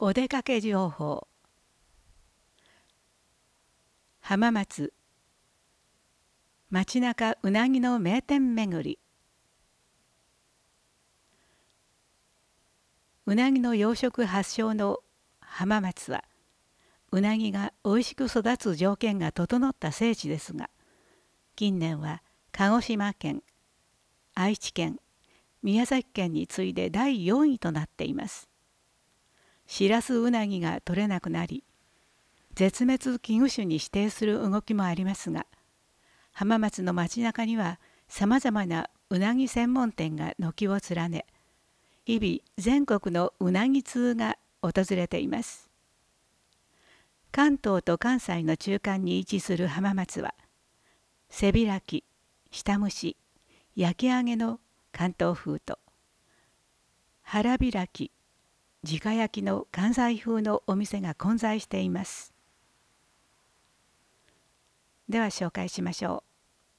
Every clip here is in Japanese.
お出かけ情報。浜松街中うなぎの名店巡り。うなぎの養殖発祥の浜松は、うなぎがおいしく育つ条件が整った聖地ですが、近年は鹿児島県、愛知県、宮崎県に次いで第4位となっています。シラスウナギが取れなくなり、絶滅危惧種に指定する動きもありますが、浜松の街中にはさまざまなうなぎ専門店が軒を連ね、日々全国のうなぎ通が訪れています。関東と関西の中間に位置する浜松は、背開き、下蒸し、焼き揚げの関東風と、腹開き、直焼きの関西風のお店が混在しています。では紹介しましょ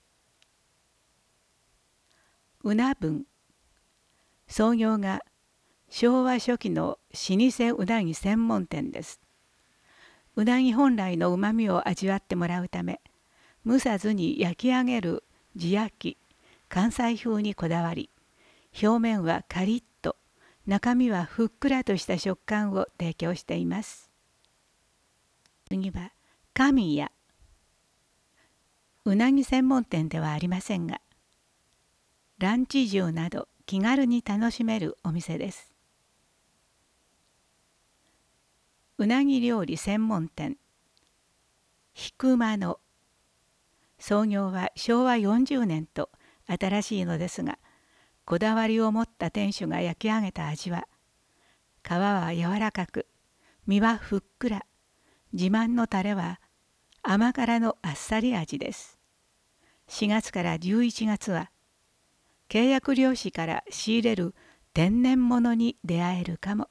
う。うな文。創業が昭和初期の老舗うなぎ専門店です。うなぎ本来のうまみを味わってもらうため、蒸さずに焼き上げる地焼き、関西風にこだわり、表面はカリッと、中身はふっくらとした食感を提供しています。次は神谷。うなぎ専門店ではありませんが、ランチ重など気軽に楽しめるお店です。うなぎ料理専門店、ひくまの。創業は昭和40年と新しいのですが、こだわりを持った店主が焼き上げた味は、皮は柔らかく、身はふっくら、自慢のタレは甘辛のあっさり味です。4月から11月は、契約漁師から仕入れる天然物に出会えるかも。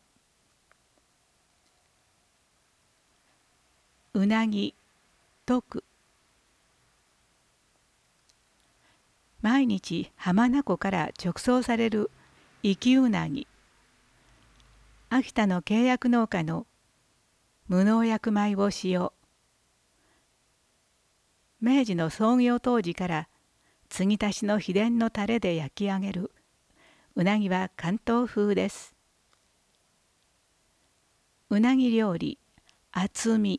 うなぎ、徳。毎日浜名湖から直送される生きうなぎ。秋田の契約農家の無農薬米を使用。明治の創業当時から継ぎ足しの秘伝のタレで焼き上げるうなぎは関東風です。うなぎ料理、厚み。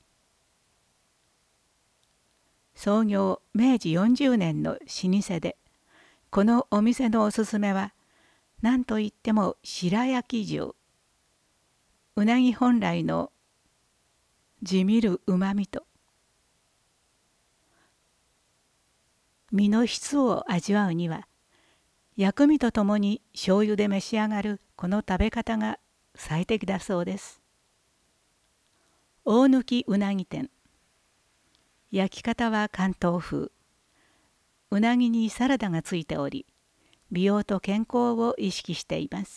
創業明治40年の老舗で、このお店のおすすめは、何といっても白焼き重。うなぎ本来のじみるうまみと、身の質を味わうには、薬味とともに醤油で召し上がるこの食べ方が最適だそうです。大貫うなぎ店。焼き方は関東風。うなぎにサラダがついており、美容と健康を意識しています。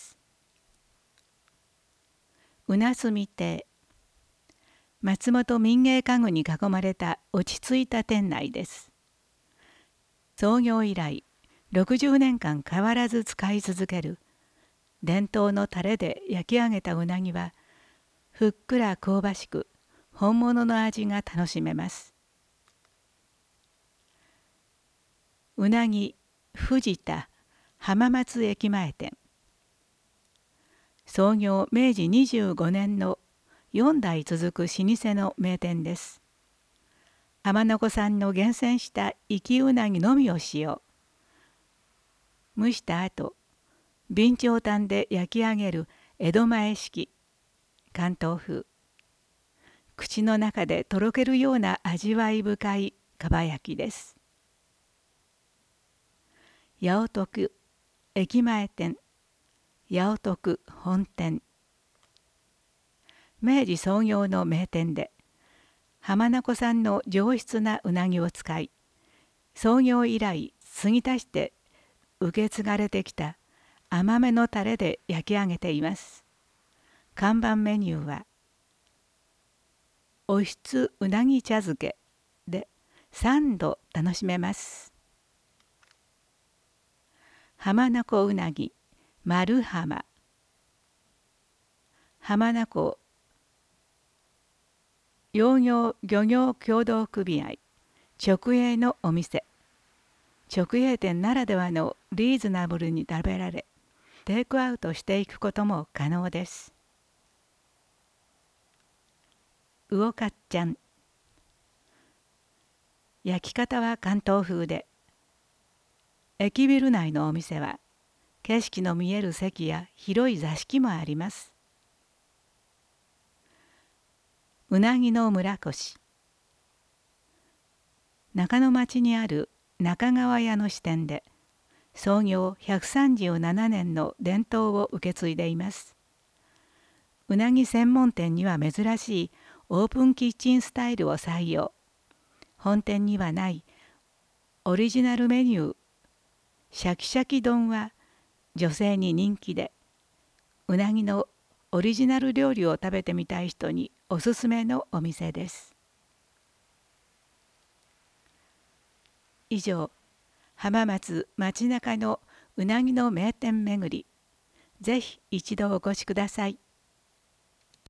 うなすみ亭。松本民芸家具に囲まれた落ち着いた店内です。創業以来60年間変わらず使い続ける伝統のタレで焼き上げたうなぎは、ふっくら香ばしく本物の味が楽しめます。うなぎ藤田浜松駅前店。創業明治25年の4代続く老舗の名店です。浜名湖産の厳選した生きうなぎのみを使用。蒸した後、備長炭で焼き上げる江戸前式、関東風。口の中でとろけるような味わい深いかば焼きです。八尾徳駅前店、八尾徳本店。明治創業の名店で、浜名湖産の上質なうなぎを使い、創業以来継ぎ足して受け継がれてきた甘めのタレで焼き上げています。看板メニューは、おひつうなぎ茶漬けで3度楽しめます。浜名湖うなぎ丸浜。浜名湖養業漁業協同組合直営のお店。直営店ならではのリーズナブルに食べられ、テイクアウトしていくことも可能です。魚かっちゃん。焼き方は関東風で、駅ビル内のお店は景色の見える席や広い座敷もあります。うなぎの村越。中野町にある中川屋の支店で創業137年の伝統を受け継いでいます。うなぎ専門店には珍しいオープンキッチンスタイルを採用。本店にはないオリジナルメニューシャキシャキ丼は女性に人気で、うなぎのオリジナル料理を食べてみたい人におすすめのお店です。以上、浜松町中のうなぎの名店巡り、ぜひ一度お越しください。